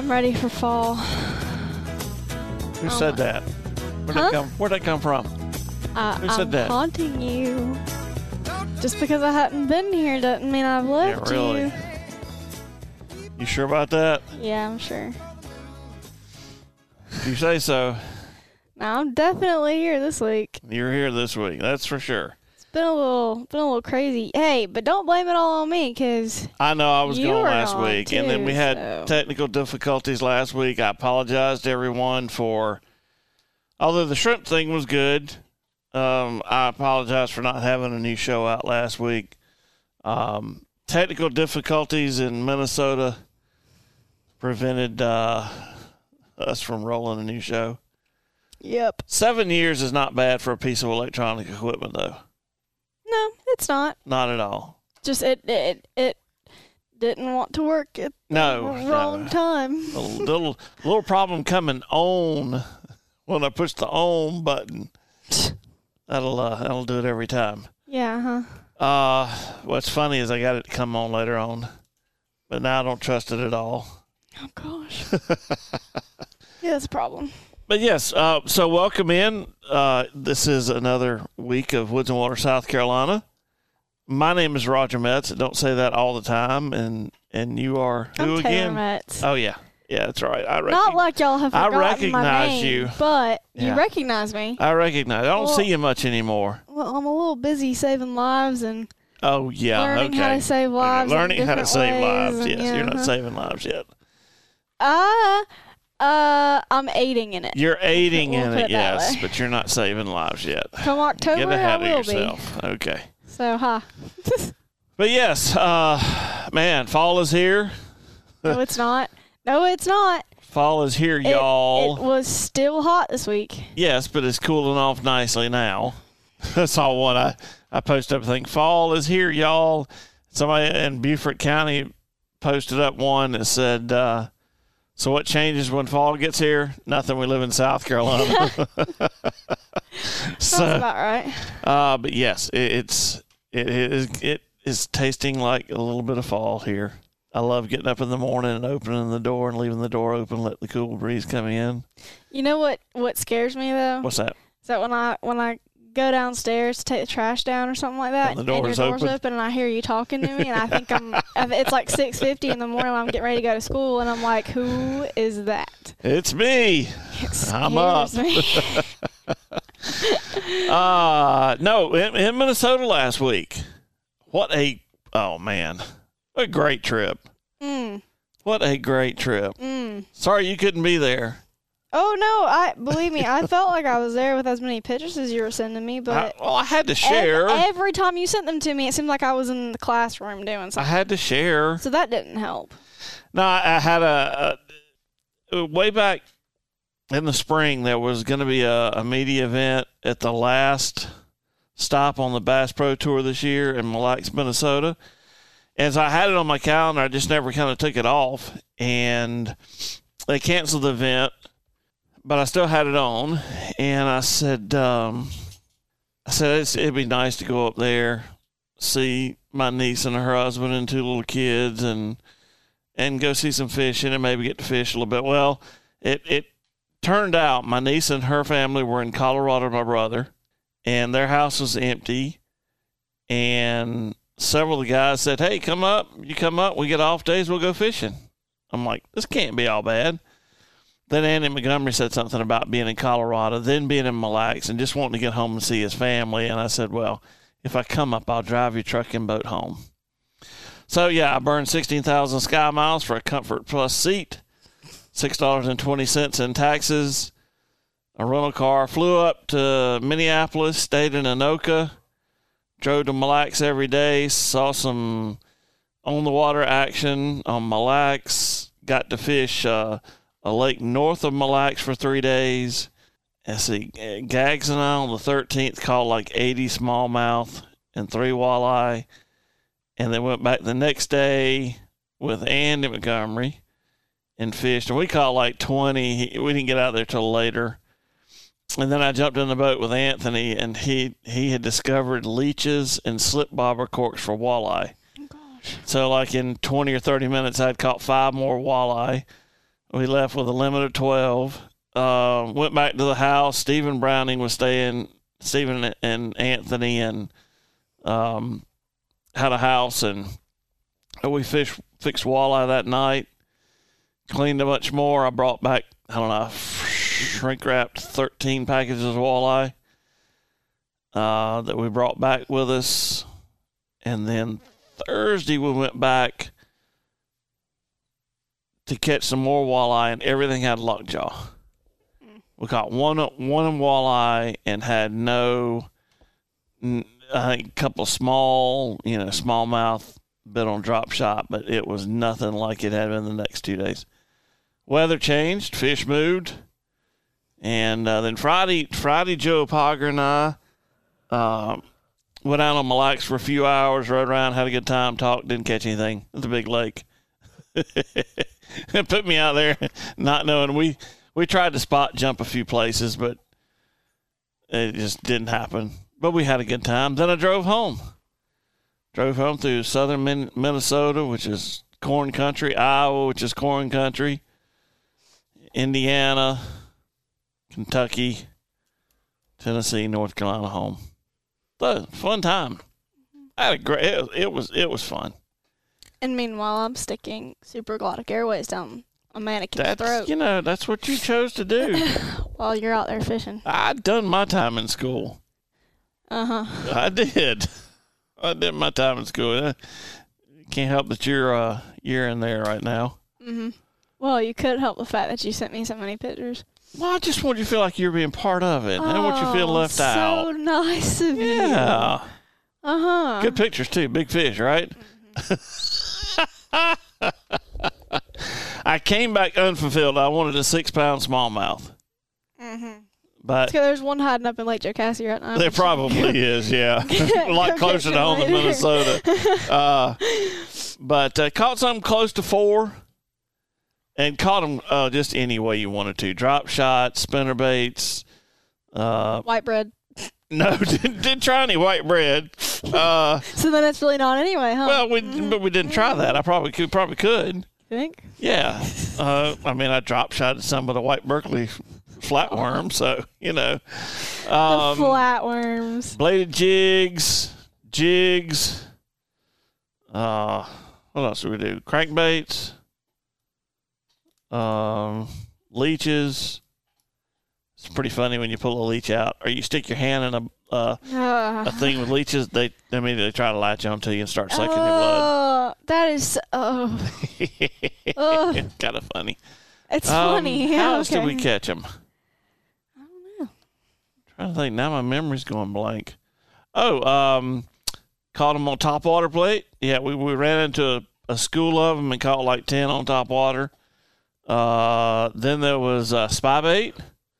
I'm ready for fall. Who said that? Where'd that come from? Who said that? I'm haunting you. Just because I hadn't been here doesn't mean I've left really. you. You sure about that? Yeah, I'm sure. If you say so. No, I'm definitely here this week. You're here this week, that's for sure. It's been a little crazy. Hey, but don't blame it all on me, because I know I was gone last week, too, and then we had technical difficulties last week. I apologize to everyone for, although the shrimp thing was good, I apologize for not having a new show out last week. Technical difficulties in Minnesota prevented us from rolling a new show. Yep. 7 years is not bad for a piece of electronic equipment, though. No, it's not. Not at all. Just it didn't want to work at the wrong time. A little problem coming on when I push the on button. That'll do it every time. Yeah, huh? What's funny is I got it to come on later on, but now I don't trust it at all. Oh gosh. Yeah, that's a problem. But yes, so welcome in. This is another week of Woods and Water, South Carolina. My name is Roger Metz. Don't say that all the time. And you are who I'm again? Taylor Metz. Oh yeah, that's right. Not like y'all have forgotten I recognize my name, you, but yeah. You recognize me. I recognize. I don't see you much anymore. Well, I'm a little busy saving lives and learning how to save lives. Learning how to save lives. Yes, yeah, you're not saving lives yet. I'm aiding in it. You're aiding we'll in it, yes, but you're not saving lives yet. Come October, get ahead I will of yourself. Be. Okay. So, But yes, man, fall is here. No, it's not. No, it's not. Fall is here, y'all. It was still hot this week. Yes, but it's cooling off nicely now. I saw one. I posted up thing. Fall is here, y'all. Somebody in Beaufort County posted up one that said, so what changes when fall gets here? Nothing. We live in South Carolina. That's about right. But yes, it is tasting like a little bit of fall here. I love getting up in the morning and opening the door and leaving the door open, let the cool breeze come in. You know what scares me though? What's that? Is that when I go downstairs to take the trash down or something like that, and your door's open, and I hear you talking to me, and I think it's like 6:50 in the morning when I'm getting ready to go to school, and I'm like, who is that? It's me. I'm up. Me. No, in Minnesota last week. What a great trip. What a great trip. Sorry you couldn't be there. Oh, no, believe me, I felt like I was there with as many pictures as you were sending me, but I had to share. Every time you sent them to me, it seemed like I was in the classroom doing something. I had to share. So that didn't help. No, I had a way back in the spring, there was going to be a media event at the last stop on the Bass Pro Tour this year in Mille Lacs, Minnesota. And so I had it on my calendar. I just never kind of took it off. And they canceled the event, but I still had it on. And I said it'd be nice to go up there, see my niece and her husband and two little kids, and go see some fishing and maybe get to fish a little bit. Well, it turned out my niece and her family were in Colorado with my brother, and their house was empty. And several of the guys said, hey, come up. You come up. We get off days. We'll go fishing. I'm like, this can't be all bad. Then Andy Montgomery said something about being in Colorado, then being in Mille Lacs, and just wanting to get home and see his family. And I said, well, if I come up, I'll drive your truck and boat home. So, yeah, I burned 16,000 Sky Miles for a Comfort Plus seat, $6.20 in taxes, a rental car, flew up to Minneapolis, stayed in Anoka, drove to Mille Lacs every day, saw some on-the-water action on Mille Lacs, got to fish a lake north of Mille Lacs for 3 days. Let's see, Gags and I on the 13th caught like 80 smallmouth and 3 walleye, and then went back the next day with Andy Montgomery and fished. And we caught like 20. We didn't get out there till later. And then I jumped in the boat with Anthony, and he had discovered leeches and slip bobber corks for walleye. Oh, gosh. So like in 20 or 30 minutes, I'd caught 5 more walleye. We left with a limit of 12. Went back to the house. Stephen Browning was staying. Stephen and Anthony and had a house, and we fixed walleye that night. Cleaned a bunch more. I brought back, I don't know, shrink wrapped 13 packages of walleye that we brought back with us. And then Thursday we went back to catch some more walleye, and everything had lockjaw. We caught one walleye and had I think a couple of small, smallmouth bit on drop shot, but it was nothing like it had been the next 2 days. Weather changed, fish moved, and then Friday, Joe Pogger and I went out on Mille Lacs for a few hours, rode around, had a good time, talked, didn't catch anything. It's a big lake. It put me out there not knowing. We tried to spot jump a few places, but it just didn't happen. But we had a good time. Then I drove home. Drove home through southern Minnesota, which is corn country, Iowa, which is corn country, Indiana, Kentucky, Tennessee, North Carolina home. But fun time. I had a great. It was fun. And meanwhile, I'm sticking Superglottic Airways down a mannequin's throat. That's what you chose to do. While you're out there fishing. I'd done my time in school. I did my time in school. Can't help that you're in there right now. Mm-hmm. Well, you could help the fact that you sent me so many pictures. Well, I just want you to feel like you're being part of it. I don't want you to feel left out. So nice of you. Yeah. Uh-huh. Good pictures, too. Big fish, right? Mm-hmm. I came back unfulfilled. I wanted a 6-pound smallmouth. Mm-hmm. But there's one hiding up in Lake Jocassee right now. There probably is, yeah. A lot closer to home than Minnesota. But caught something close to 4 and caught them just any way you wanted to. Drop shots, spinner baits. White bread. No, didn't try any white bread. So then it's really not anyway, huh? Well, but we didn't try that. I probably could. You think? Yeah. I drop shotted some of the white Berkeley flatworm, so the flatworms, bladed jigs. What else do we do? Crankbaits, leeches. It's pretty funny when you pull a leech out, or you stick your hand in a thing with leeches. They immediately try to latch onto you and start sucking your blood. That is it's kind of funny. It's funny. How else did we catch them? I don't know. I'm trying to think. Now my memory's going blank. Caught them on top water plate. Yeah, we ran into a school of them and caught like 10 on top water. Then there was spy bait.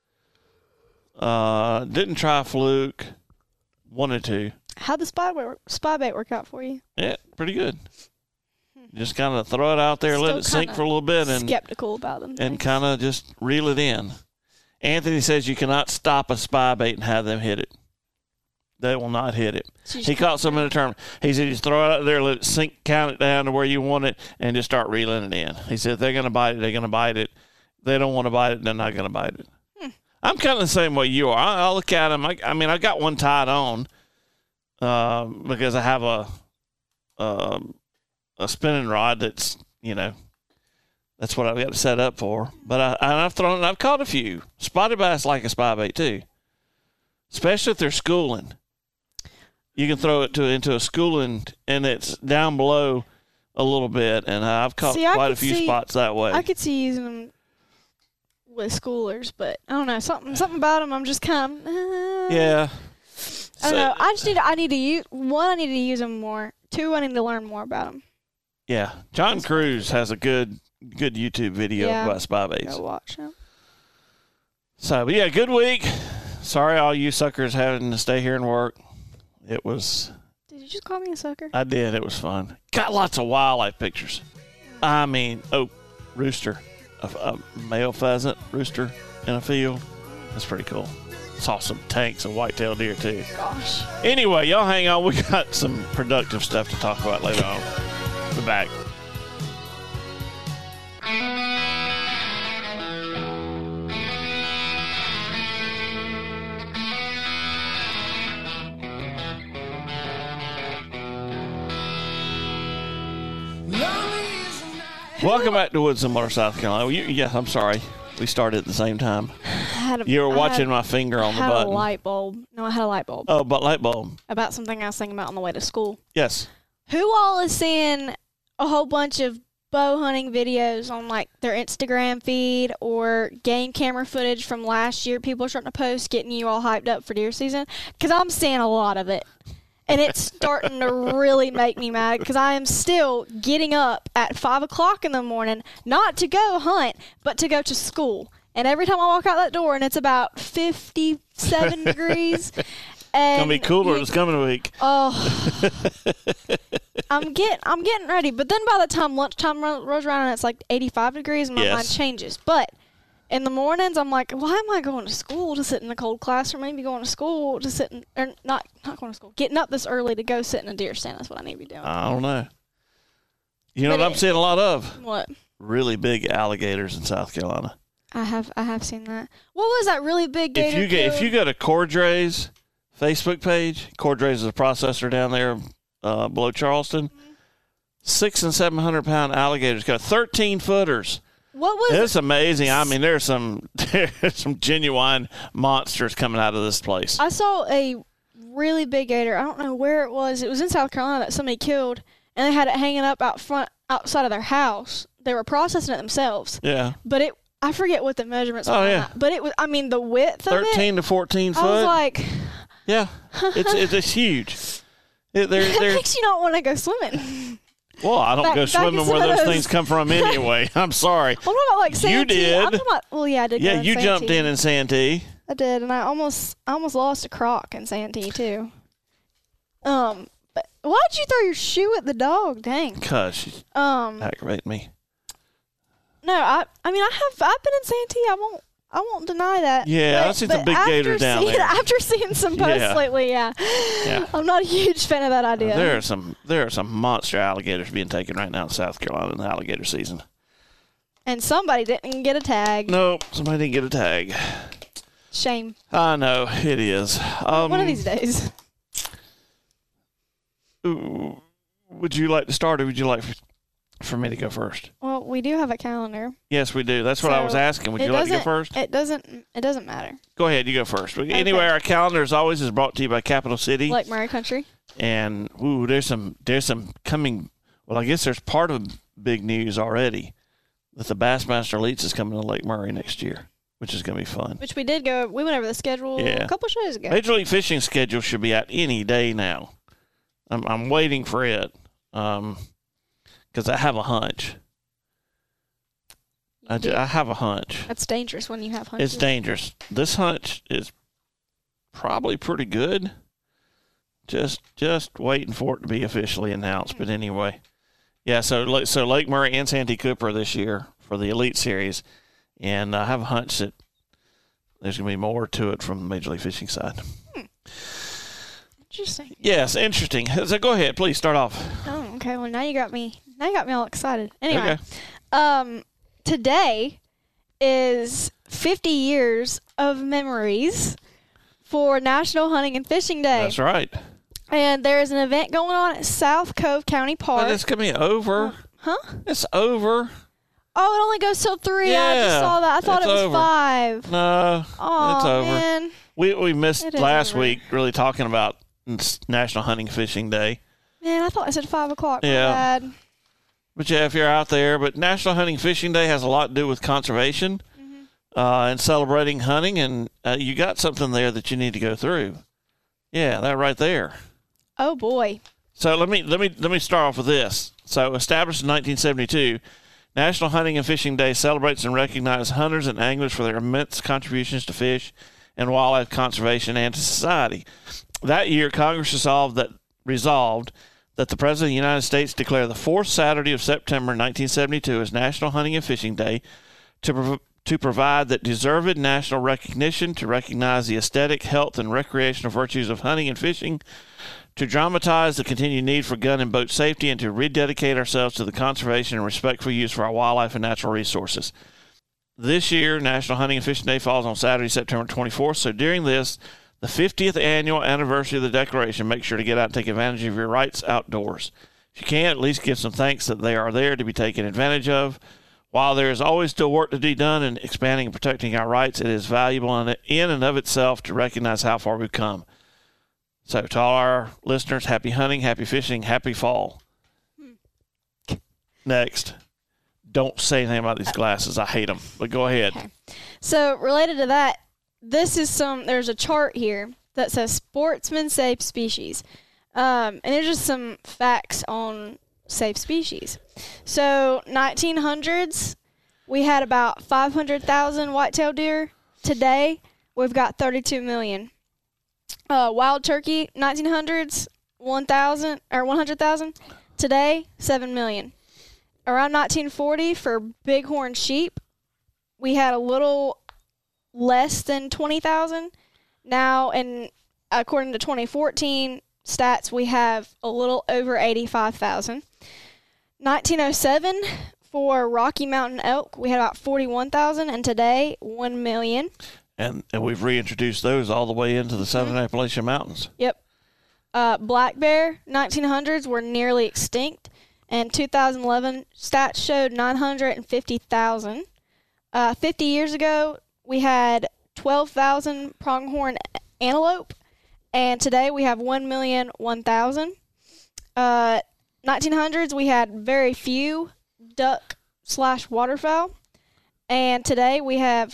Didn't try fluke. Wanted to. How'd the spy bait work out for you? Yeah, pretty good. Just kind of throw it out there, let it sink for a little bit, and skeptical about them. And kind of just reel it in. Anthony says you cannot stop a spy bait and have them hit it. They will not hit it. He caught some in a tournament. He said just throw it out there, let it sink, count it down to where you want it, and just start reeling it in. He said if they're going to bite it, they're going to bite it. If they don't want to bite it, they're not going to bite it. I'm kind of the same way you are. I'll look at them. I got one tied on because I have a spinning rod that's, that's what I've got to set up for. But I've caught a few. Spotted bass like a spy bait too, especially if they're schooling. You can throw it into a schooling and it's down below a little bit, and I've caught quite a few spots that way. I could see using them with schoolers, but I don't know, something about them. I'm just kind of yeah. I don't know. I need to use one. I need to use them more. 2, I need to learn more about them. Yeah, John Cruz has a good YouTube video about spy baits. Go watch him. So, but yeah, good week. Sorry, all you suckers having to stay here and work. It was. Did you just call me a sucker? I did. It was fun. Got lots of wildlife pictures. Rooster. A male pheasant rooster in a field. That's pretty cool. Saw some tanks of white-tailed deer too. Gosh. Anyway, y'all hang on. We got some productive stuff to talk about later on. We're back. Welcome back to Woodson, South Carolina. Yeah, I'm sorry. We started at the same time. You were watching my finger on the button. I had a light bulb. No, I had a light bulb. Oh, but light bulb. About something I was thinking about on the way to school. Yes. Who all is seeing a whole bunch of bow hunting videos on like their Instagram feed or game camera footage from last year? People are starting to post, getting you all hyped up for deer season. Because I'm seeing a lot of it. And it's starting to really make me mad because I am still getting up at 5 o'clock in the morning, not to go hunt, but to go to school. And every time I walk out that door and it's about 57 degrees. And it's going to be cooler this coming week. Oh. I'm getting ready. But then by the time lunchtime rolls around and it's like 85 degrees, my mind changes. But in the mornings, I'm like, why am I going to school to sit in a cold classroom? Maybe going to school to sit in, or not going to school, getting up this early to go sit in a deer stand. That's what I need to be doing. I don't know. You know what I'm seeing a lot of? What? Really big alligators in South Carolina. I have seen that. What was that really big gator? If you go to Cordray's Facebook page, Cordray's is a processor down there below Charleston. 600 and 700 pound alligators, got 13 footers. What was It's amazing. I mean, there's some genuine monsters coming out of this place. I saw a really big gator. I don't know where it was. It was in South Carolina that somebody killed, and they had it hanging up outside of their house. They were processing it themselves. Yeah. But I forget what the measurements were. Oh, yeah. But it was, I mean, the width of 13 to 14 foot. I was like, yeah, it's huge. It makes you not want to go swimming. Well, I don't go swimming where those things come from anyway. I'm sorry. I'm talking about like Santee. You did. I'm talking about, well, yeah, I did. Yeah, go in you Santee. jumped in Santee. I did, and I almost lost a croc in Santee too. But why'd you throw your shoe at the dog? Dang. Because she's aggravating me. No, I mean I've been in Santee. I won't deny that. Yeah, I've seen some big gators down there. After seeing some posts lately, yeah, I'm not a huge fan of that idea. There are some monster alligators being taken right now in South Carolina in the alligator season. And somebody didn't get a tag. Nope, somebody didn't get a tag. Shame. I know, it is. One of these days. Ooh, would you like to start, or would you like for me to go first? Well, we do have a calendar. Yes, we do. That's what I was asking. Would you like to go first? It doesn't matter. Go ahead, you go first. Okay. Anyway, our calendar as always is brought to you by Capital City. Lake Murray Country. And there's some coming. Well, I guess there's part of big news already that the Bassmaster Elites is coming to Lake Murray next year, which is going to be fun. Which we did go. We went over the schedule a couple of shows ago. Major League Fishing schedule should be out any day now. I'm waiting for it because I have a hunch. I have a hunch. That's dangerous when you have hunches. It's dangerous. This hunch is probably pretty good. Just waiting for it to be officially announced. But anyway, yeah. So Lake Murray and Santee Cooper this year for the Elite Series, and I have a hunch that there's going to be more to it from the Major League Fishing side. Interesting. Yes, interesting. So go ahead, please start off. Oh, okay. Well, now you got me all excited. Anyway, today is 50 years of memories for National Hunting and Fishing Day. That's right. And there is an event going on at South Cove County Park. But it's going to be over. Huh? It's over. Oh, it only goes till 3. Yeah, I just saw that. I thought it was over. 5. No, oh, it's over. Man. We missed last over. week really talking about National Hunting Fishing Day. Man, I thought I said 5 o'clock. Yeah. My bad. But yeah, if you're out there, but National Hunting Fishing Day has a lot to do with conservation and celebrating hunting, and you got something there that you need to go through. Yeah, that right there. Oh boy. So let me start off with this. So established in 1972, National Hunting and Fishing Day celebrates and recognizes hunters and anglers for their immense contributions to fish and wildlife conservation and to society. That year, Congress resolved that the President of the United States declare the fourth Saturday of September 1972 as National Hunting and Fishing Day to provide that deserved national recognition, to recognize the aesthetic, health, and recreational virtues of hunting and fishing, to dramatize the continued need for gun and boat safety, and to rededicate ourselves to the conservation and respectful use for our wildlife and natural resources. This year, National Hunting and Fishing Day falls on Saturday, September 24th, so during this, the 50th annual anniversary of the Declaration, make sure to get out and take advantage of your rights outdoors. If you can, at least give some thanks that they are there to be taken advantage of. While there is always still work to be done in expanding and protecting our rights, it is valuable in and of itself to recognize how far we've come. So to all our listeners, happy hunting, happy fishing, happy fall. Next. Don't say anything about these glasses. I hate them. But go ahead. Okay. So related to that, there's a chart here that says sportsman safe species. And there's just some facts on safe species. So 1900s, we had about 500,000 white-tailed deer. Today, we've got 32 million. Wild turkey, 1900s, 100,000. Today, 7 million. Around 1940, for bighorn sheep, we had a little less than 20,000. Now, according to 2014 stats, we have a little over 85,000. 1907, for Rocky Mountain elk, we had about 41,000, and today, 1 million. And we've reintroduced those all the way into the Southern Appalachian Mountains. Yep. Black bear, 1900s, were nearly extinct, and 2011 stats showed 950,000. 50 years ago, we had 12,000 pronghorn antelope, and today we have 1,001,000. 1900s, we had very few duck/waterfowl, and today we have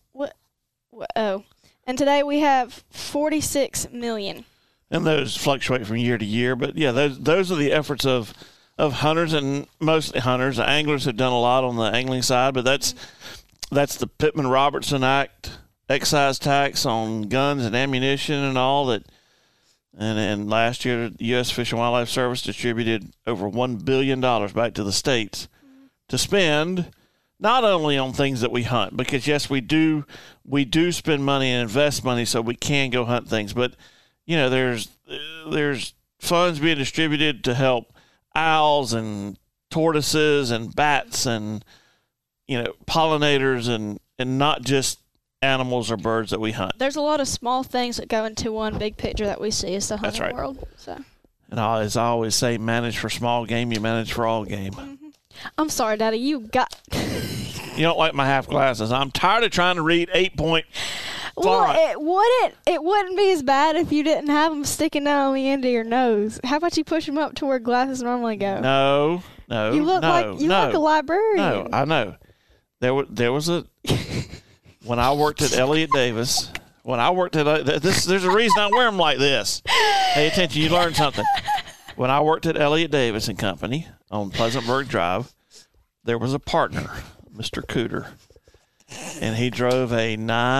today we have 46 million. And those fluctuate from year to year, but yeah, those are the efforts of hunters, and mostly hunters. The anglers have done a lot on the angling side, but that's the Pittman-Robertson Act excise tax on guns and ammunition and all that. And last year, the U.S. Fish and Wildlife Service distributed over $1 billion back to the states to spend not only on things that we hunt, because yes, we do spend money and invest money so we can go hunt things, but you know, there's funds being distributed to help owls and tortoises and bats and, you know, pollinators and not just animals or birds that we hunt. There's a lot of small things that go into one big picture that we see as the hunting right. world. So. And as I always say, manage for small game, you manage for all game. Mm-hmm. I'm sorry, Daddy. You don't like my half glasses. I'm tired of trying to read 8-point font. Well, it wouldn't be as bad if you didn't have them sticking down on the end of your nose. How about you push them up to where glasses normally go? No. You look like a librarian. No, I know. There was a when I worked at Elliott Davis. There's a reason I wear them like this. Pay attention, you learn something. When I worked at Elliott Davis and Company on Pleasantburg Drive, there was a partner, Mr. Cooter, and he drove a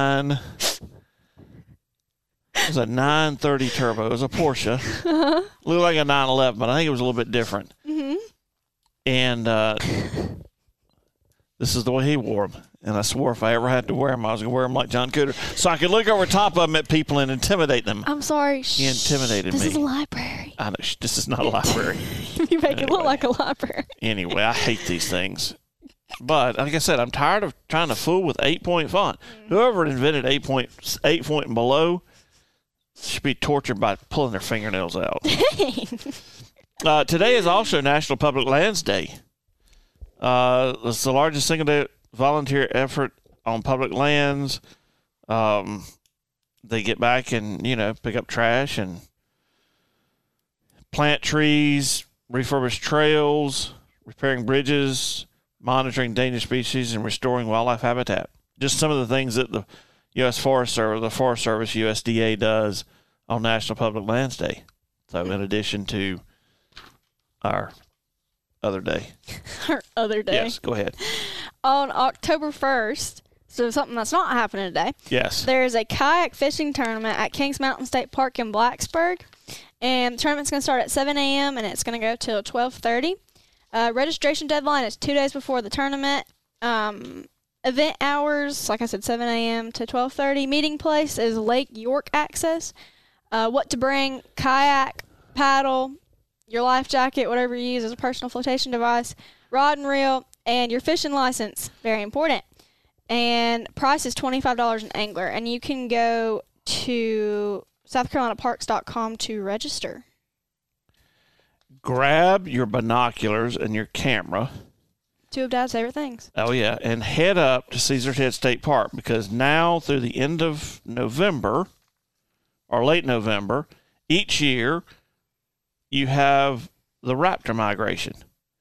930 turbo. It was a Porsche. Looked like a 911, but I think it was a little bit different. Mm-hmm. And this is the way he wore them. And I swore if I ever had to wear them, I was going to wear them like John Cooter, so I could look over top of them at people and intimidate them. I'm sorry. He intimidated me. This is a library. I know. This is not a library. You make it look like a library. Anyway, I hate these things. But, like I said, I'm tired of trying to fool with 8-point font. Whoever invented 8 point and below should be tortured by pulling their fingernails out. Today is also National Public Lands Day. It's the largest single-day volunteer effort on public lands. They get back and, pick up trash and plant trees, refurbish trails, repairing bridges, monitoring endangered species, and restoring wildlife habitat. Just some of the things that the U.S. Forest Service, USDA, does on National Public Lands Day. So in addition to our other day. Our other day. Yes, go ahead. On October 1st, so something that's not happening today. Yes. There's a kayak fishing tournament at Kings Mountain State Park in Blacksburg. And the tournament's going to start at 7 a.m. and it's going to go till 12:30. Registration deadline is 2 days before the tournament. Event hours, like I said, 7 a.m. to 12:30. Meeting place is Lake York Access. What to bring: kayak, paddle, your life jacket, whatever you use as a personal flotation device, rod and reel, and your fishing license. Very important. And price is $25 an angler. And you can go to SouthCarolinaParks.com to register. grab your binoculars and your camera. Two of Dad's favorite things. Oh, yeah, and head up to Caesars Head State Park, because now through the end of November or late November, each year you have the raptor migration.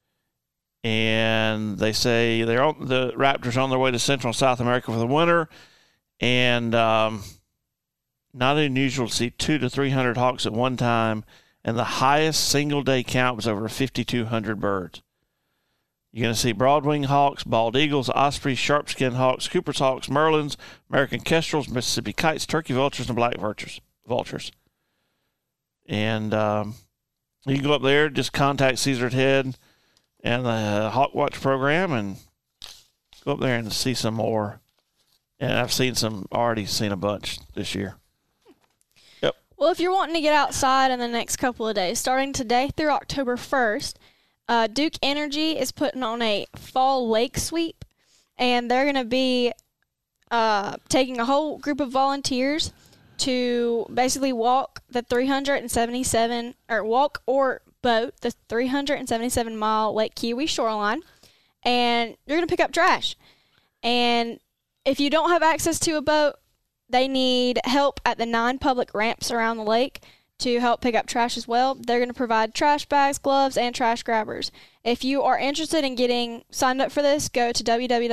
And they say the raptors are on their way to Central and South America for the winter, and not unusual to see 200 to 300 hawks at one time, and the highest single-day count was over 5,200 birds. You're going to see broadwing hawks, bald eagles, ospreys, sharp-skinned hawks, Cooper's hawks, merlins, American kestrels, Mississippi kites, turkey vultures, and black vultures. And you can go up there, just contact Caesars Head and the Hawk Watch program, and go up there and see some more. And I've already seen a bunch this year. Yep. Well, if you're wanting to get outside in the next couple of days, starting today through October 1st, Duke Energy is putting on a fall lake sweep, and they're going to be taking a whole group of volunteers to basically walk the 377, or walk or boat the 377-mile Lake Keowee shoreline, and you're going to pick up trash. And if you don't have access to a boat, they need help at the 9 public ramps around the lake to help pick up trash as well. They're going to provide trash bags, gloves, and trash grabbers. If you are interested in getting signed up for this, go to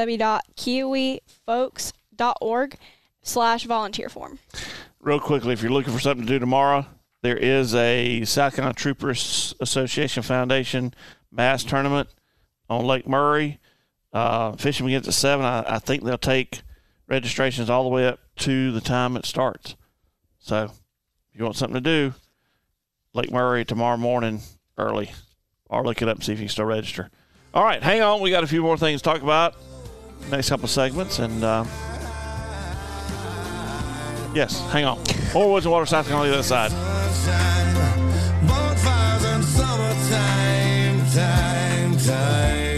www.kiowefolks.org/volunteer form. Real quickly, if you're looking for something to do tomorrow, there is a South Carolina Troopers Association Foundation bass tournament on Lake Murray. Fishing begins at 7. I think they'll take registrations all the way up to the time it starts. So if you want something to do, Lake Murray tomorrow morning early, or look it up and see if you can still register. All right, hang on. We got a few more things to talk about next couple of segments. And, yes, hang on. More Woods and Water, South Carolina, on the other side. Bonfires and summertime, time.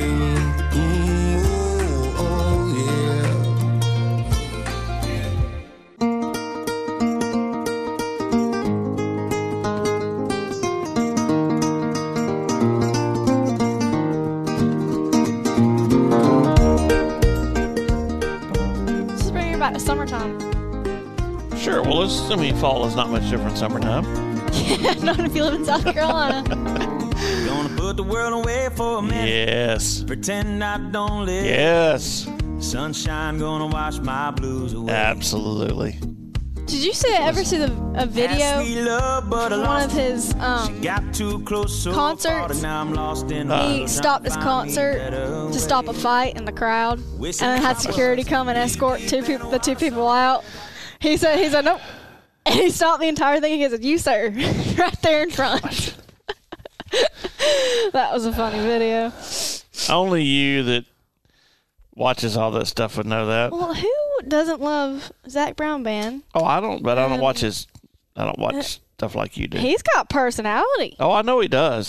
Back to summertime. Sure. Well, fall is not much different in summertime. Yeah, not if you live in South Carolina. Gonna put the world away for a minute. Yes. Pretend I don't live. Yes. Sunshine gonna wash my blues away. Absolutely. Did you ever see a video of one of his concerts? He stopped his concert to stop a fight in the crowd, and then had security come and escort the two people out. He said nope, and he stopped the entire thing. He said, "You sir," right there in front. That was a funny video. Only you that watches all that stuff would know that. Well, who doesn't love Zac Brown Band? Oh, I don't. But I don't watch stuff like you do. He's got personality. Oh, I know he does.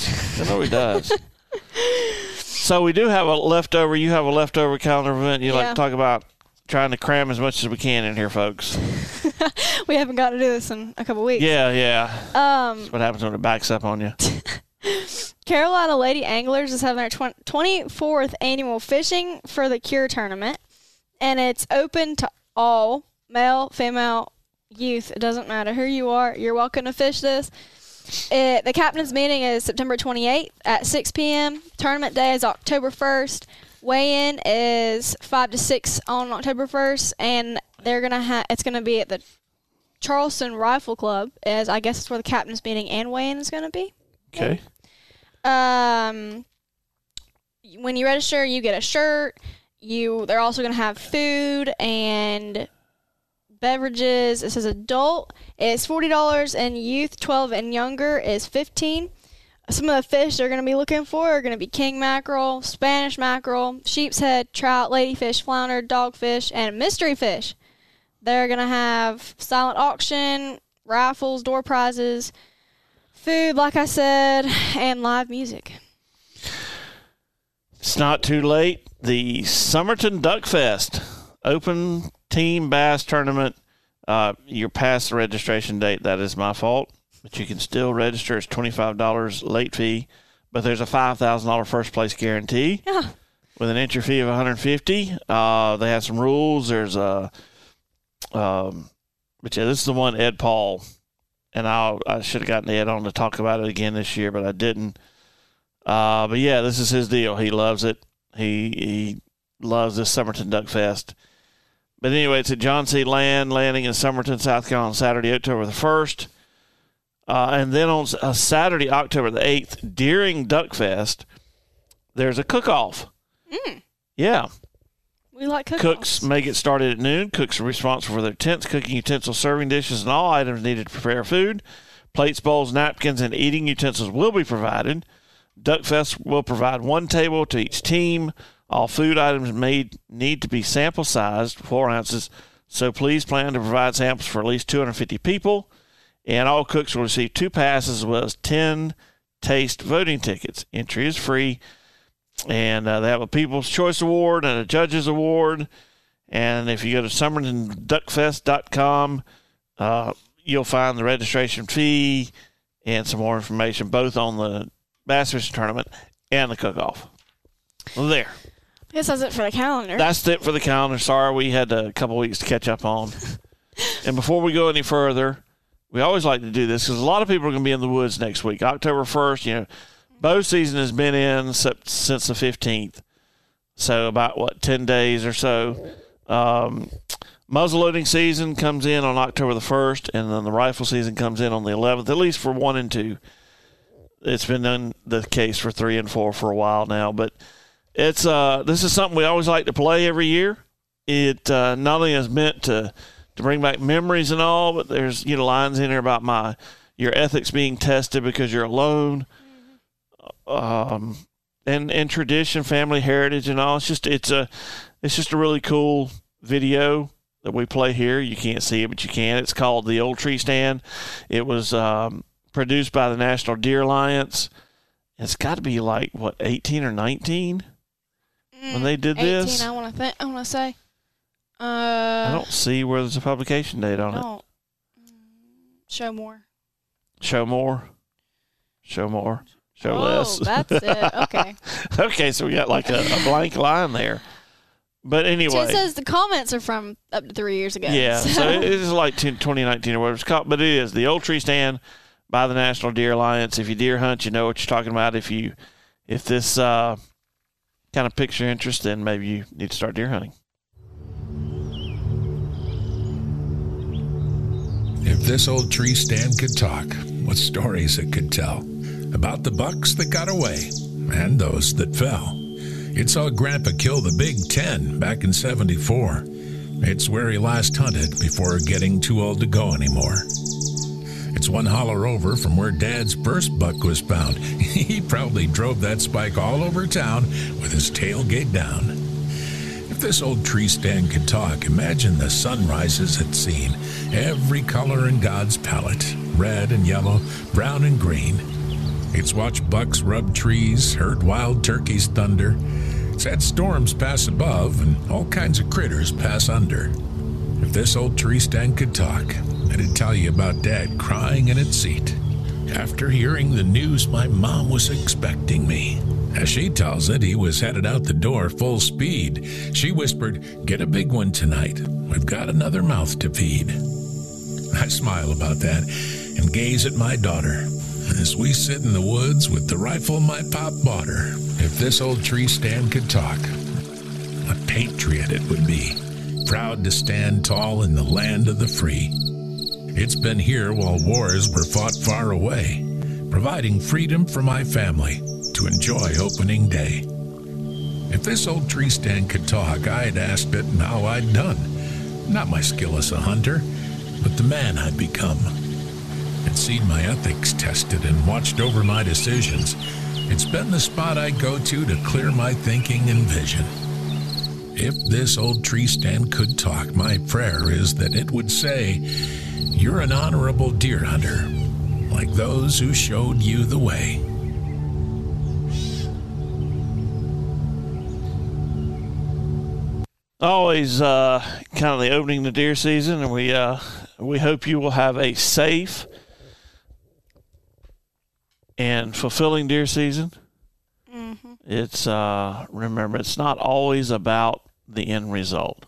So we do have a leftover. You have a leftover calendar event. You like to talk about trying to cram as much as we can in here, folks. We haven't got to do this in a couple weeks. Yeah. That's what happens when it backs up on you. Carolina Lady Anglers is having their 24th annual Fishing for the Cure tournament, and it's open to all, male, female, youth. It doesn't matter who you are. You're welcome to fish this. The captain's meeting is September 28th at 6 p.m. Tournament day is October 1st. Weigh-in is 5 to 6 on October 1st, and it's going to be at the Charleston Rifle Club, as I guess it's where the captain's meeting and weigh-in is going to be. Okay. When you register, you get a shirt. They're also going to have food and beverages. It says adult is $40 and youth 12 and younger is $15. Some of the fish they're going to be looking for are going to be king mackerel, Spanish mackerel, sheep's head, trout, ladyfish, flounder, dogfish, and mystery fish. They're going to have silent auction, raffles, door prizes, food, like I said, and live music. It's not too late. The Somerton Duck Fest Open Team Bass Tournament. You're past the registration date. That is my fault. But you can still register. It's $25 late fee. but there's a $5,000 first place guarantee Yeah. with an entry fee of $150. They have some rules. There's a, but yeah, this is the one Ed Paul, and I should have gotten Ed on to talk about it again this year, but I didn't. But yeah, this is his deal. He loves it. He loves this Summerton Duck Fest. But anyway, it's at John C. Landing in Summerton, South Carolina on Saturday, October the 1st. And then on Saturday, October the 8th, during Duck Fest, there's a cook-off. Yeah. We like cook-offs. Cooks may get started at noon. Cooks are responsible for their tents, cooking utensils, serving dishes, and all items needed to prepare food. Plates, bowls, napkins, and eating utensils will be provided. Duck Fest will provide one table to each team. All food items need to be sample sized, 4 ounces, so please plan to provide samples for at least 250 people. And all cooks will receive 2 passes as well as 10 taste voting tickets. Entry is free. And they have a People's Choice Award and a Judges Award. And if you go to SummertonDuckFest.com, you'll find the registration fee and some more information, both on the Bass Fishing Tournament and the cook-off. Well, there. I guess that's it for the calendar. That's it for the calendar. Sorry, we had a couple weeks to catch up on. And before we go any further, we always like to do this because a lot of people are going to be in the woods next week. October 1st, bow season has been in since the 15th. So about, 10 days or so. Muzzleloading season comes in on October the 1st, and then the rifle season comes in on the 11th, at least for 1 and 2. It's been the case for 3 and 4 for a while now, but it's this is something we always like to play every year. It not only is meant to bring back memories and all, but there's lines in there about your ethics being tested because you're alone, and tradition, family heritage, and all. It's just a really cool video that we play here. You can't see it, but you can. It's called The Old Tree Stand. It was produced by the National Deer Alliance. It's got to be 18 or 19 when they did 18, this. I want to say. I don't see where there's a publication date on it. Show more. Show more. Show more. Show less. Oh, that's it. Okay. Okay, so we got a blank line there. But anyway. It says the comments are from up to 3 years ago. Yeah, so it is 2019 or whatever it's called. But it is The Old Tree Stand by the National Deer Alliance. If you deer hunt, you know what you're talking about. If this kind of piques your interest, then maybe you need to start deer hunting. If this old tree stand could talk, what stories it could tell about the bucks that got away and those that fell. It saw Grandpa kill the Big Ten back in '74. It's where he last hunted before getting too old to go anymore. It's one holler over from where Dad's first buck was found. He proudly drove that spike all over town with his tailgate down. If this old tree stand could talk, imagine the sunrises it's seen. Every color in God's palette, red and yellow, brown and green. It's watched bucks rub trees, heard wild turkeys thunder. It's had storms pass above and all kinds of critters pass under. If this old tree stand could talk, it'd tell you about Dad crying in its seat after hearing the news my mom was expecting me. As she tells it, he was headed out the door full speed. She whispered, "Get a big one tonight. We've got another mouth to feed." I smile about that and gaze at my daughter as we sit in the woods with the rifle my pop bought her. If this old tree stand could talk, a patriot it would be, proud to stand tall in the land of the free. It's been here while wars were fought far away, providing freedom for my family to enjoy opening day. If this old tree stand could talk, I'd asked it how I'd done. Not my skill as a hunter, but the man I'd become. It's seen my ethics tested and watched over my decisions. It's been the spot I go to clear my thinking and vision. If this old tree stand could talk, my prayer is that it would say, "You're an honorable deer hunter, like those who showed you the way." Always kind of the opening to deer season, and we hope you will have a safe and fulfilling deer season. It's remember, it's not always about the end result.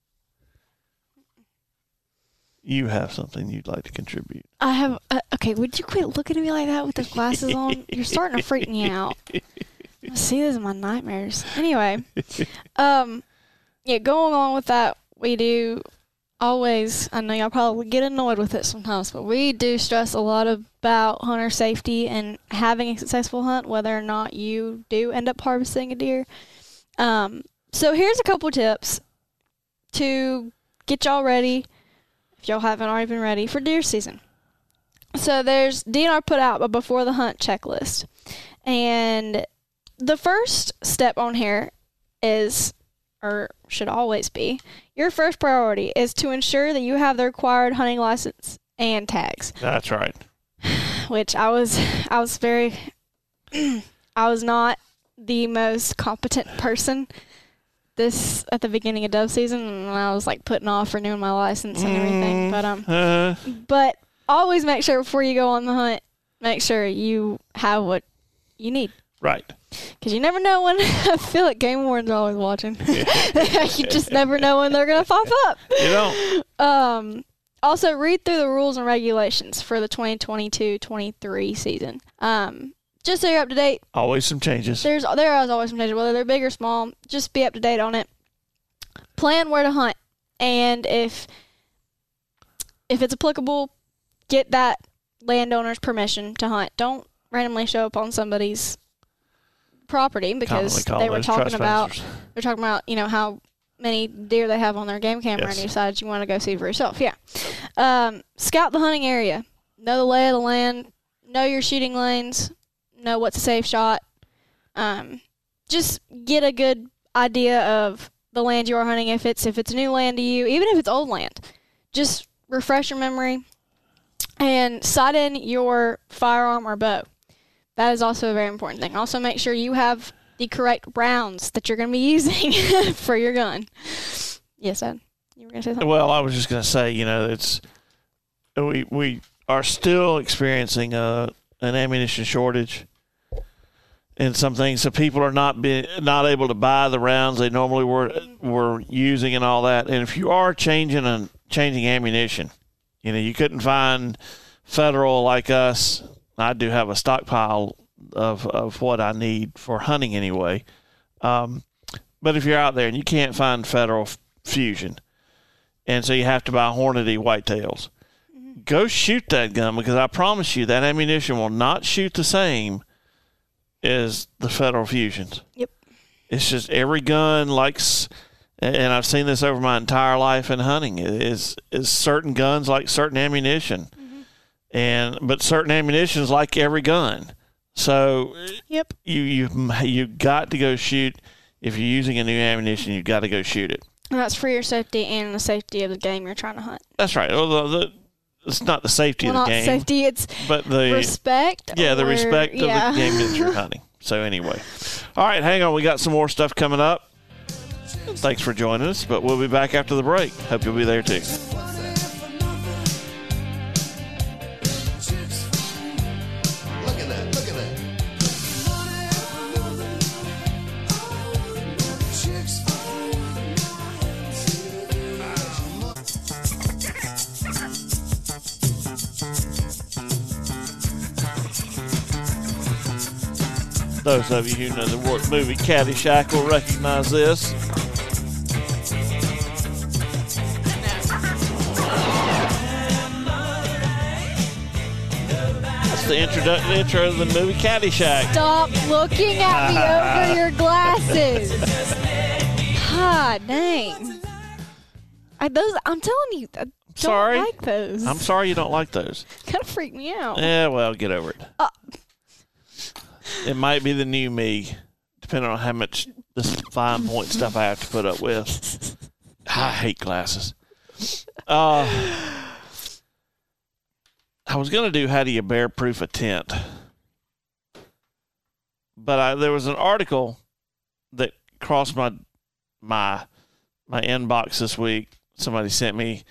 You have something you'd like to contribute. I have. Okay, would you quit looking at me like that with those glasses on? You're starting to freak me out. I see this in my nightmares. Anyway, yeah, going on with that, we do always, I know y'all probably get annoyed with it sometimes, but we do stress a lot about hunter safety and having a successful hunt, whether or not you do end up harvesting a deer. So here's a couple tips to get y'all ready, if y'all haven't already been ready, for deer season. So there's DNR put out a before the hunt checklist. And the first step on here is, or should always be, your first priority is to ensure that you have the required hunting license and tags. That's right. Which I was very, I was not the most competent person at the beginning of dove season, and I was like putting off renewing my license and everything. But always make sure before you go on the hunt, make sure you have what you need. Right. Because you never know when, I feel like game wardens are always watching. You just never know when they're going to pop up. You don't. Also, read through the rules and regulations for the 2022-23 season. Just so you're up to date. Always some changes. There is always some changes, whether they're big or small. Just be up to date on it. Plan where to hunt. And if it's applicable, get that landowner's permission to hunt. Don't randomly show up on somebody's property because they were talking about how many deer they have on their game camera, and you decided you want to go see for yourself. Yeah. Scout the hunting area. Know the lay of the land. Know your shooting lanes. Know what's a safe shot. Just get a good idea of the land you are hunting. If it's new land to you, even if it's old land, just refresh your memory and sight in your firearm or bow. That is also a very important thing. Also, make sure you have the correct rounds that you're going to be using for your gun. Yes, Ed? You were going to say something? Well, I was just going to say, we are still experiencing an ammunition shortage in some things. So people are not able to buy the rounds they normally were using and all that. And if you are changing ammunition, you couldn't find Federal like us. I do have a stockpile of what I need for hunting anyway. But if you're out there and you can't find Federal Fusion, and so you have to buy Hornady whitetails, go shoot that gun, because I promise you that ammunition will not shoot the same as the Federal Fusions. Yep. It's just every gun likes, and I've seen this over my entire life in hunting, is certain guns like certain ammunition. But certain ammunition is like every gun. So yep. you got to go shoot. If you're using a new ammunition, you've got to go shoot it. And that's for your safety and the safety of the game you're trying to hunt. That's right. Well, it's not the safety of the game. Not safety, it's but the respect. Yeah, the respect of the game that you're hunting. So anyway. All right, hang on. We got some more stuff coming up. Thanks for joining us, but we'll be back after the break. Hope you'll be there too. Those of you who know the movie Caddyshack will recognize this. That's the intro of the movie Caddyshack. Stop looking at me over your glasses. God dang. I'm telling you, I don't like those. I'm sorry you don't like those. Kind of freak me out. Yeah, well, get over it. It might be the new me, depending on how much this fine point stuff I have to put up with. I hate glasses. I was going to do how do you bear-proof a tent, but there was an article that crossed my inbox this week. Somebody sent me.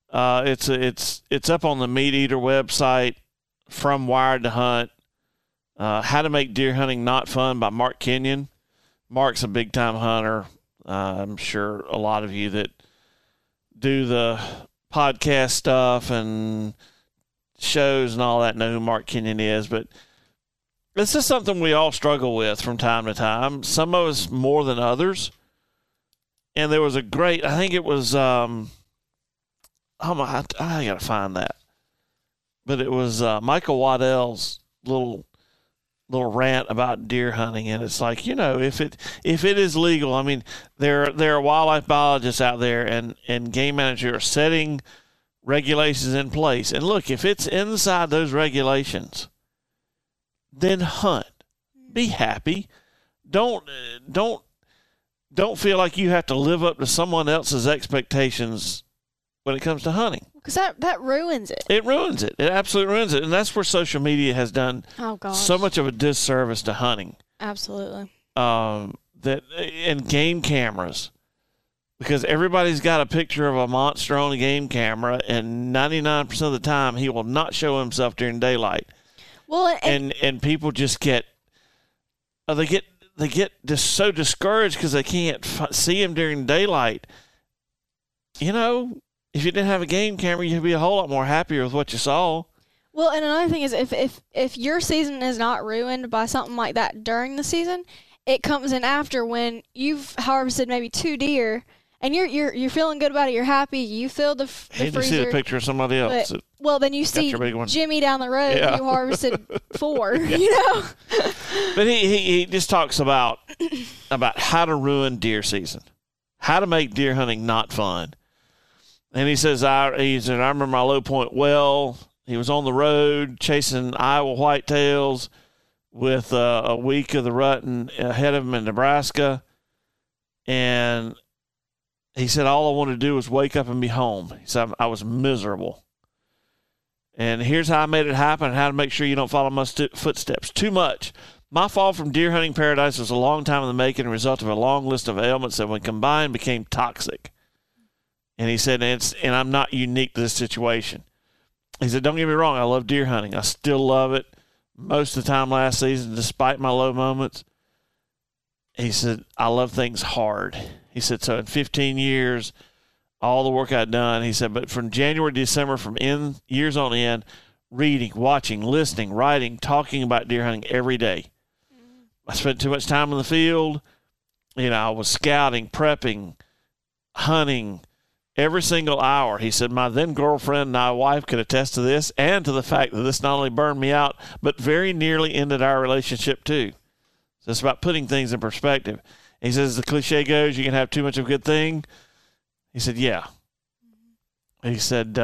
It's up on the Meat Eater website, from Wired to Hunt. How to Make Deer Hunting Not Fun by Mark Kenyon. Mark's a big-time hunter. I'm sure a lot of you that do the podcast stuff and shows and all that know who Mark Kenyon is, but this is something we all struggle with from time to time. Some of us more than others. And there was a great, I think it was, I got to find that. But it was Michael Waddell's little rant about deer hunting, and it's like, if it is legal, I mean, there are wildlife biologists out there and game managers are setting regulations in place. And look, if it's inside those regulations, then hunt. Be happy. Don't feel like you have to live up to someone else's expectations when it comes to hunting. Because that ruins it. It ruins it. It absolutely ruins it. And that's where social media has done so much of a disservice to hunting. Absolutely. And game cameras. Because everybody's got a picture of a monster on a game camera, and 99% of the time he will not show himself during daylight. Well, and people just get just so discouraged because they can't see him during daylight. If you didn't have a game camera, you'd be a whole lot more happier with what you saw. Well, and another thing is if your season is not ruined by something like that during the season, it comes in after when you've harvested maybe 2 deer and you're feeling good about it. You're happy. You filled the freezer. You see the picture of somebody else. Well, then you see Jimmy down the road. Yeah. You harvested 4. Yeah. But he just talks about how to ruin deer season, how to make deer hunting not fun. And he says, I remember my low point well. He was on the road chasing Iowa whitetails with a week of the rut ahead of him in Nebraska. And he said, all I wanted to do was wake up and be home. He said, I was miserable. And here's how I made it happen and how to make sure you don't follow my footsteps. Too much. My fall from deer hunting paradise was a long time in the making and result of a long list of ailments that when combined became toxic. And he said, and I'm not unique to this situation. He said, don't get me wrong, I love deer hunting. I still love it most of the time last season, despite my low moments. He said, I love things hard. He said, so in 15 years, all the work I'd done, he said, but from January to December, from years on end, reading, watching, listening, writing, talking about deer hunting every day. I spent too much time in the field. I was scouting, prepping, hunting, every single hour. He said, my then girlfriend and my wife could attest to this and to the fact that this not only burned me out, but very nearly ended our relationship too. So it's about putting things in perspective. He says, the cliche goes, you can have too much of a good thing. He said, yeah. He said,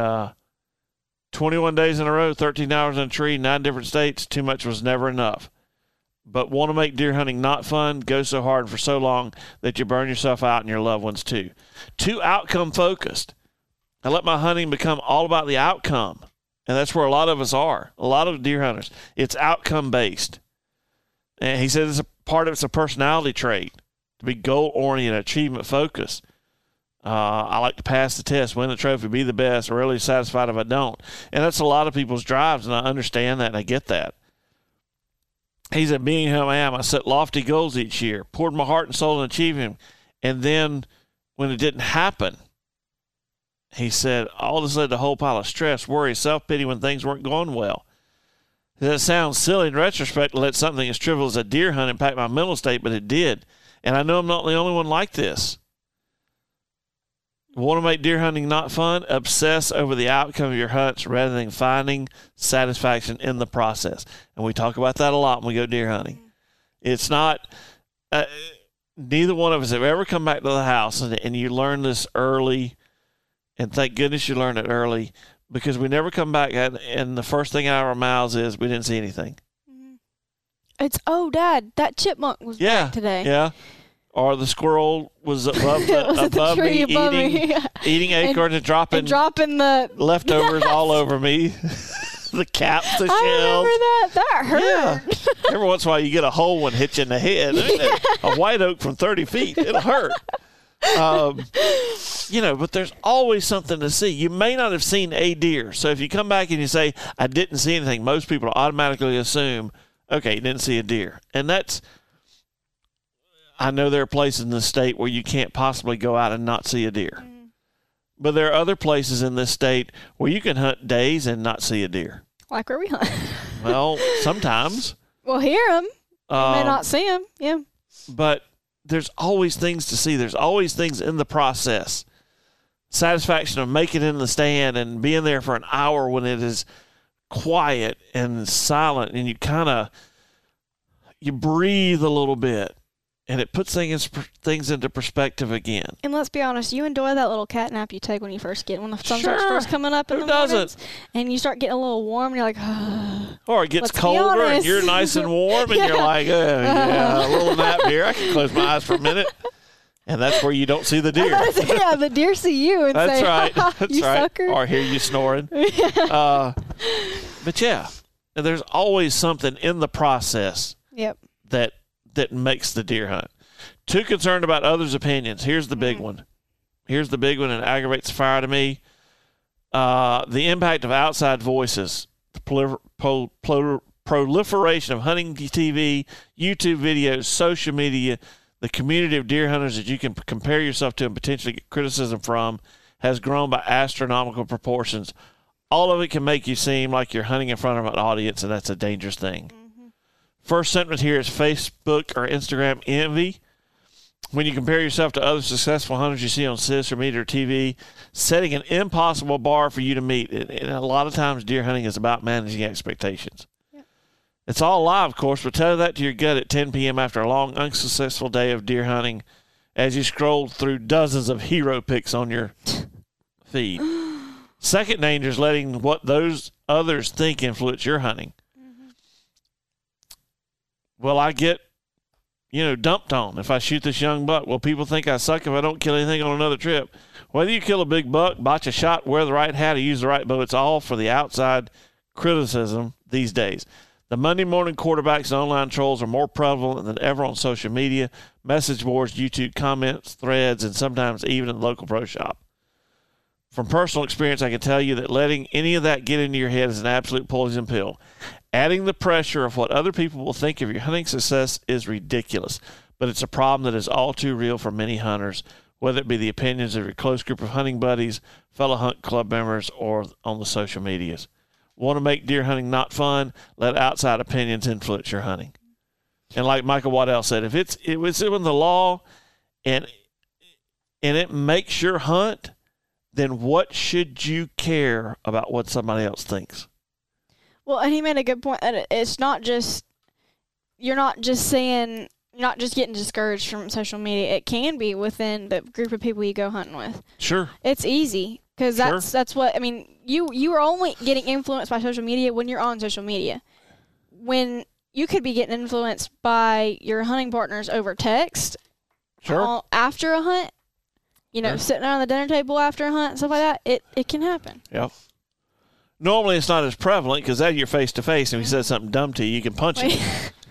21 days in a row, 13 hours in a tree, 9 different states, too much was never enough. But want to make deer hunting not fun, go so hard for so long that you burn yourself out and your loved ones too. Too outcome focused. I let my hunting become all about the outcome. And that's where a lot of us are. A lot of deer hunters. It's outcome based. And he says it's a personality trait to be goal oriented, achievement focused. I like to pass the test, win the trophy, be the best, or really satisfied if I don't. And that's a lot of people's drives, and I understand that and I get that. He said, being who I am, I set lofty goals each year, poured my heart and soul in achieving them. And then when it didn't happen, he said, all this led to a whole pile of stress, worry, self-pity when things weren't going well. That sounds silly in retrospect to let something as trivial as a deer hunt impact my mental state, but it did. And I know I'm not the only one like this. Want to make deer hunting not fun? Obsess over the outcome of your hunts rather than finding satisfaction in the process. And we talk about that a lot when we go deer hunting. It's not, neither one of us have ever come back to the house and you learn this early, and thank goodness you learned it early, because we never come back and the first thing out of our mouths is we didn't see anything. It's, oh, Dad, that chipmunk was back today. Yeah. Or the squirrel was above me, eating acorns and dropping the leftovers all over me. The caps, the shells. I remember that. That hurt. Yeah. Every once in a while you get a whole one hit you in the head. A white oak from 30 feet. It'll hurt. But there's always something to see. You may not have seen a deer. So if you come back and you say, I didn't see anything, most people automatically assume Okay, you didn't see a deer. And that's, I know there are places in the state where you can't possibly go out and not see a deer. But there are other places in this state where you can hunt days and not see a deer. Like where we hunt. Well, sometimes. We'll hear them. We may not see them. Yeah. But there's always things to see. There's always things in the process. Satisfaction of making it in the stand and being there for an hour when it is quiet and silent, and you breathe a little bit, and it puts things into perspective again. And let's be honest, you enjoy that little cat nap you take when the sun starts Sure. first coming up in Who the mornings, doesn't? and you start getting a little warm, and you're like, Or it gets Let's be colder and honest. you're nice and warm, and you're like, oh, yeah, a little nap here. I can close my eyes for a minute. And that's where you don't see the deer. yeah, the deer see you and That's say, right. That's you right. sucker. Or hear you snoring. But yeah, there's always something in the process Yep. that makes the deer hunt. Too concerned about others' opinions. Here's the big one. Here's the big one, and it aggravates the fire to me. The impact of outside voices, the proliferation of hunting TV, YouTube videos, social media, the community of deer hunters that you can compare yourself to and potentially get criticism from has grown by astronomical proportions. All of it can make you seem like you're hunting in front of an audience, and that's a dangerous thing. First sentiment here is Facebook or Instagram envy. When you compare yourself to other successful hunters you see on social media or TV, setting an impossible bar for you to meet. And a lot of times deer hunting is about managing expectations. It's all live, of course, but tell that to your gut at 10 p.m. after a long, unsuccessful day of deer hunting as you scroll through dozens of hero pics on your feed. Second danger is letting what those others think influence your hunting. Well, I get, dumped on if I shoot this young buck. Well, people think I suck if I don't kill anything on another trip. Whether you kill a big buck, botch a shot, wear the right hat, or use the right bow, it's all for the outside criticism these days. The Monday morning quarterbacks and online trolls are more prevalent than ever on social media, message boards, YouTube comments, threads, and sometimes even in the local pro shop. From personal experience, I can tell you that letting any of that get into your head is an absolute poison pill. Adding the pressure of what other people will think of your hunting success is ridiculous, but it's a problem that is all too real for many hunters, whether it be the opinions of your close group of hunting buddies, fellow hunt club members, or on the social medias. Want to make deer hunting not fun? Let outside opinions influence your hunting. And like Michael Waddell said, if it was in the law and it makes your hunt, then what should you care about what somebody else thinks? Well, and he made a good point that it's not just, you're not just getting discouraged from social media. It can be within the group of people you go hunting with. Sure. It's easy because that's what, I mean, you are only getting influenced by social media when you're on social media. When you could be getting influenced by your hunting partners over text. Sure. After a hunt, sitting around the dinner table after a hunt, stuff like that, it can happen. Yep. Normally it's not as prevalent because you're face to face, and if he says something dumb to you, you can punch him.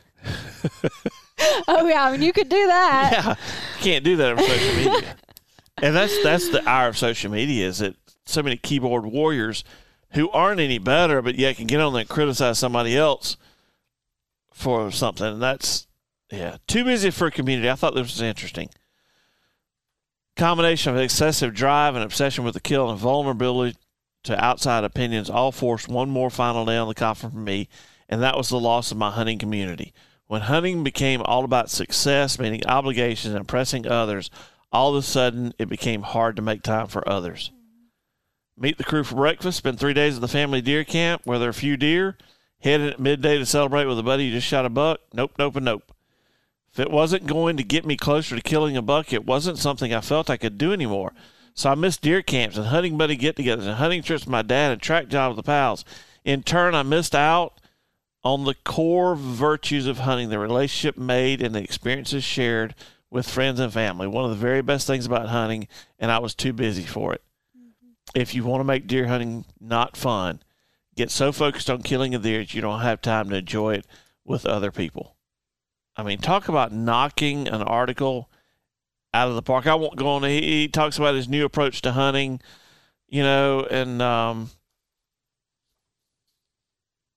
Oh yeah, I mean you could do that. Yeah, you can't do that on social media. And that's the hour of social media, is that so many keyboard warriors who aren't any better, but yet can get on there and criticize somebody else for something. And that's, too busy for a community. I thought this was interesting. Combination of excessive drive and obsession with the kill and vulnerability to outside opinions all forced one more final nail in the coffin for me, and that was the loss of my hunting community. When hunting became all about success, meaning obligations and impressing others, all of a sudden it became hard to make time for others. Meet the crew for breakfast, spend 3 days at the family deer camp where there are a few deer, head in at midday to celebrate with a buddy who just shot a buck. Nope, nope, and nope. If it wasn't going to get me closer to killing a buck, it wasn't something I felt I could do anymore. So I missed deer camps and hunting buddy get-togethers and hunting trips with my dad and track jobs with the pals. In turn, I missed out on the core virtues of hunting, the relationship made and the experiences shared with friends and family. One of the very best things about hunting, and I was too busy for it. If you want to make deer hunting not fun, get so focused on killing a deer that you don't have time to enjoy it with other people. I mean, talk about knocking an article out of the park. I won't go on. He talks about his new approach to hunting, and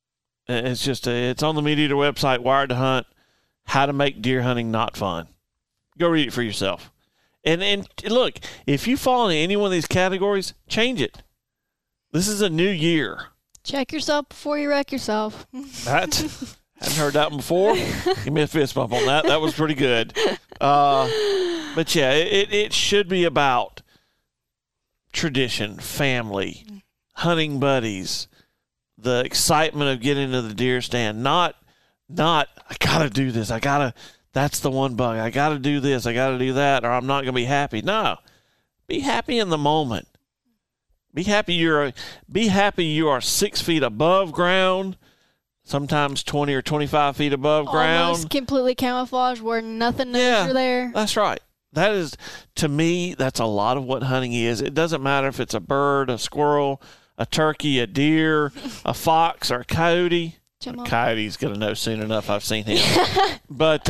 It's just it's on the Meat Eater website, Wired to Hunt, how to make deer hunting not fun. Go read it for yourself. And look, if you fall into any one of these categories, change it. This is a new year. Check yourself before you wreck yourself. That hadn't heard that one before. Give me a fist bump on that. That was pretty good. But yeah, it should be about tradition, family, hunting buddies, the excitement of getting to the deer stand. Not I gotta do this. That's the one bug. I gotta do this. I gotta do that, or I'm not gonna be happy. No, be happy in the moment. Be happy you are 6 feet above ground, sometimes 20 or 25 feet above ground. Almost completely camouflaged where nothing knows you're there. That's right. That is, to me, that's a lot of what hunting is. It doesn't matter if it's a bird, a squirrel, a turkey, a deer, a fox, or a coyote. A coyote's going to know soon enough. I've seen him. But,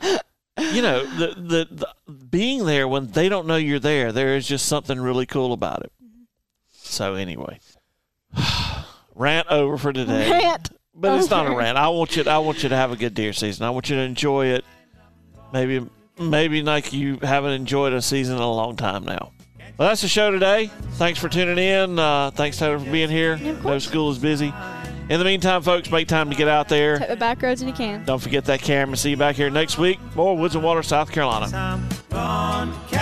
the being there when they don't know you're there, there is just something really cool about it. So anyway, rant over for today. But it's not a rant. I want you to have a good deer season. I want you to enjoy it. Maybe like you haven't enjoyed a season in a long time now. Well, that's the show today. Thanks for tuning in. Thanks, Taylor, for being here. No school is busy. In the meantime, folks, make time to get out there. Take the back roads when you can. Don't forget that camera. See you back here next week. More Woods and Water, South Carolina.